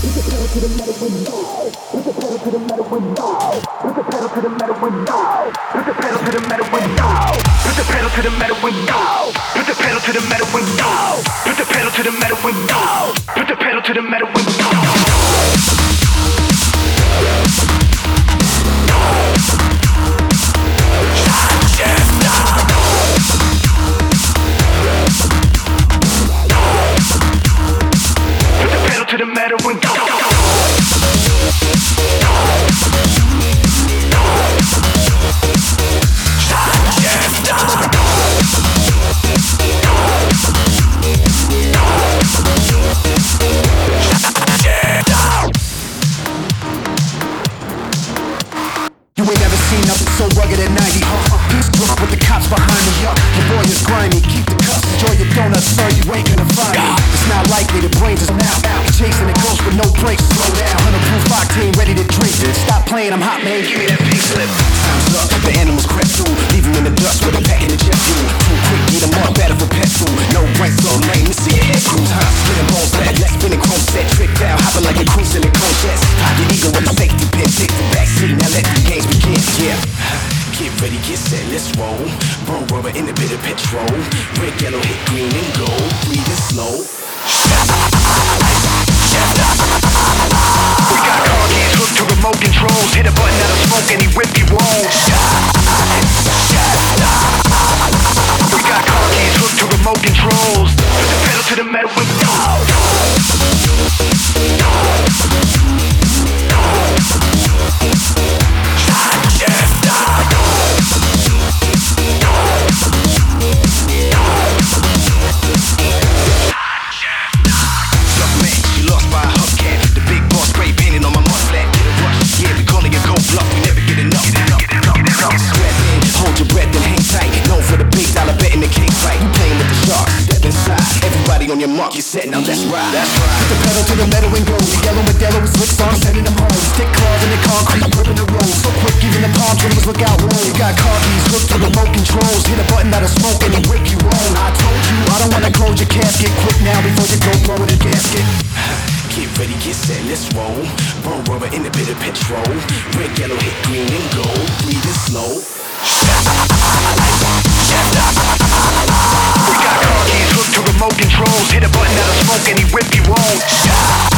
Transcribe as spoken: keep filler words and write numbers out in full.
I'm hot, man, give me that pink slip. Time's up, the animals crept through, leave 'em in the dust with a pack in the jet fuel. Too quick, get 'em up, better for pet food. No brakes, so lame, see your head cruise, huh? Spinning balls back, let's spinning chrome set, tricked out, hopping like a queen in the contest. Pocket eagle with a safety pin, take the back seat, now let the games begin, yeah. Get ready, get set, let's roll. Burn rubber in a bit of petrol. Red, yellow, hit green and gold. Breathe it slow. We got car keys hooked to remote controls. Hit a button that'll smoke any whip you want. We got car keys hooked to remote controls. Put the pedal to the metal with on your mark, you set, now let's ride. That's right. Put the pedal to the metal and go. The yellow Modelo with slicks on, sending them home. Stick claws in the concrete, gripping the road. So quick, even the palm trees look out low. You got car keys hooked to remote controls. Hit a button that'll smoke any brick you own. I told you, I don't wanna close your casket. Quick now before you go blow in the gasket. Get ready, get set, let's roll. Burn rubber in a bit of petrol. Red, yellow, hit green and gold. Breathe it slow. We got car keys hooked to remote controls. Hit a button that'll smoke any whip you want.